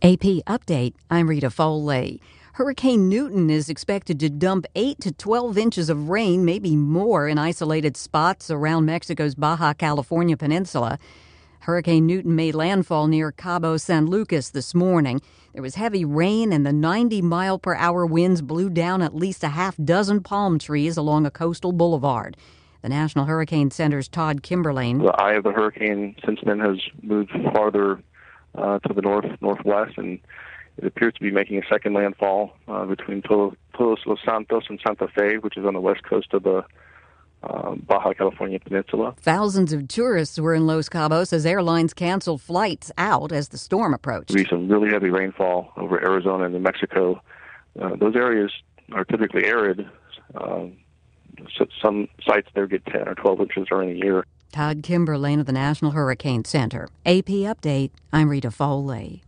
AP Update, I'm Rita Foley. Hurricane Newton is expected to dump 8 to 12 inches of rain, maybe more, in isolated spots around Mexico's Baja California peninsula. Hurricane Newton made landfall near Cabo San Lucas this morning. There was heavy rain and the 90-mile-per-hour winds blew down at least a half dozen palm trees along a coastal boulevard. The National Hurricane Center's Todd Kimberlane. The eye of the hurricane since then has moved farther to the northwest, and it appears to be making a second landfall between Todos Los Santos and Santa Fe, which is on the west coast of the Baja California peninsula. Thousands of tourists were in Los Cabos as airlines canceled flights out as the storm approached. There'll be some really heavy rainfall over Arizona and New Mexico. Those areas are typically arid. So some sites there get 10 or 12 inches during the year. Todd Kimberlane of the National Hurricane Center. AP Update, I'm Rita Foley.